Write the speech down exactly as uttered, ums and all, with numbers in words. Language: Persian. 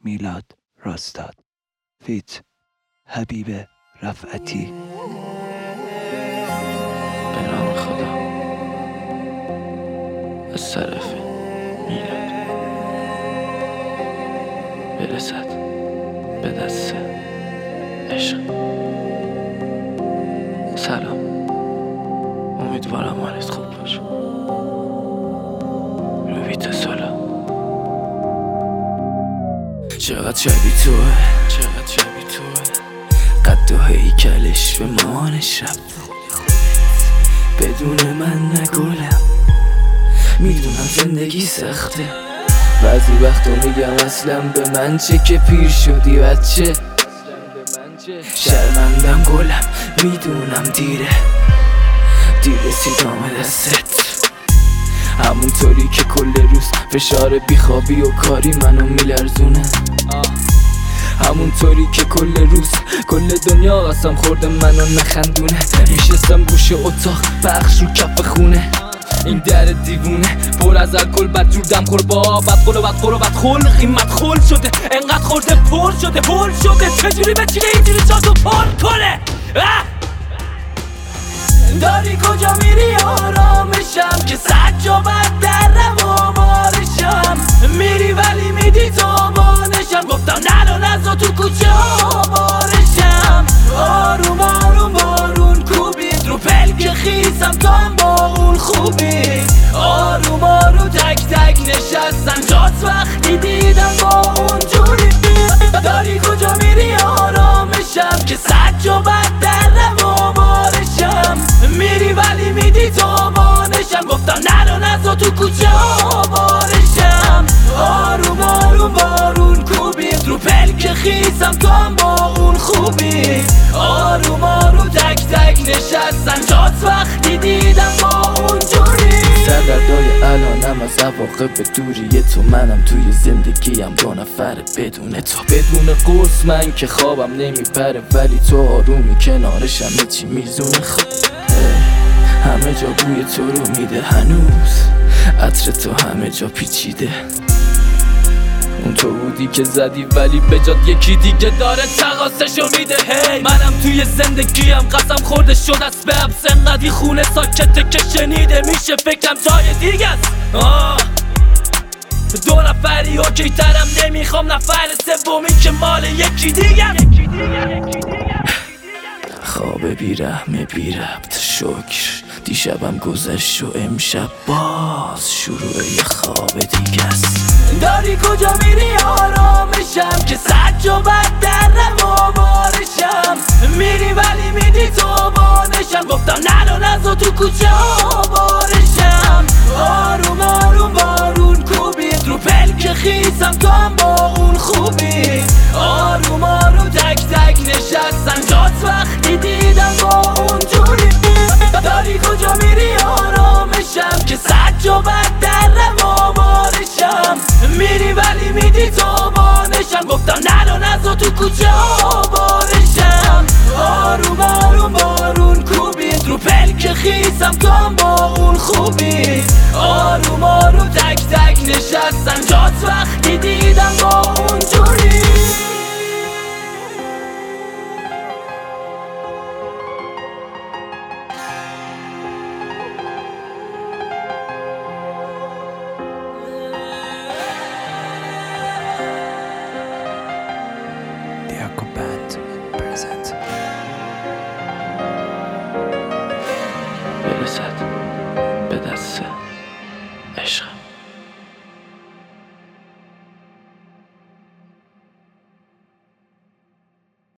میلاد راستاد فیت حبیب رفعتی. به نام خدا. از طرف میلاد برسد به دست عشق. سلام، امیدوارم حالت خوب باشه. رویت سالا چقدر شبیه توه، چقدر شبیه توه، قد و هیکلش به مامان شب. بدون من نگولم، میدونم زندگی سخته. بعضی وقتا میگم اصلا به من چه که پیر شدی بچه. شرمندم گلم، میدونم دیره، دیر رسیدم دستت. همونطوری که کل روز فشار بیخوابی و کاری منو میلرزونه. همونطوری که کل روز کل دنیا قسم خورده منو نخندونه. میشستم گوشه اتاق پخش رو کف خونه. این در دیوونه پر از الکل، بد جور دم خور با بدخل و بدخور و بدخل. قیمت خل شده انقدر خورده پر شده پر شده. چجوری بچینه اینجوری جاتو پر کنه؟ داری کجا میری آرامشم که سجابت در روامارشم. میری ولی میدی تابانشم. گفتم نرو نزا تو کوچه آوارشم. آروم آروم بارون کوبید رو پلک خیسم تا هم با اون خوبی. آروم آروم تک تک نشستم جات وقتی دیدم با اون جوری. داری کجا میری آرامشم که سجابت در روامارشم. میری ولی میدی تابانشم. گفتم نرو نزا تو کوچه آوارشم. آروم آروم بارون کوبید رو پلک خیسم تا هم با اون خوبی. آروم آروم تک تک نشستم جات وقتی دیدم با اون جوری. سردردای الانم از عواقب دوری تو. منم توی زندگیم دو نفر بدون تو. بدون قرص من که خوابم نمیپره، ولی تو آرومی کنارشم چی میزونه. خب همه جا بوی تو رو میده هنوز، عطر تو همه جا پیچیده. اون تو بودی که زدی ولی به جات یکی دیگه داره تقاسشو میده. هی منم توی زندگیم قسم خورده شد از به حبس. انقدی خونه ساکته که شنیده میشه فکرم جای دیگه است. آه دو نفری اوکی ترم، نمیخوام نفر سومی که مال یکی دیگه. خواب بیرحم بی ربط شکر، دیشبم گذشت و امشب باز شروع یه خواب دیگه است. داری کجا میری آرامشم که سجابت در روامارشم. میری ولی میدی تابانشم. گفتم نرو نزا تو کوچه آوارشم. آروم آروم بارون کوبید رو پلک خیسم تا هم با اون خوبی. آروم آروم تک تک نشستم جات وقتی دیدم با اون جوری. داری کجا میری آرامشم که سجابت در روامارشم. میری ولی میدی تابانشم. گفتم نرو نزا تو کوچه آوارشم. آروم آروم بارون کوبید رو پلک خیسم تا هم با اون خوبی. آروم آروم تک تک نشستم جات وقتی دیدم با اون جوری. Band present. برسد به دست عشق.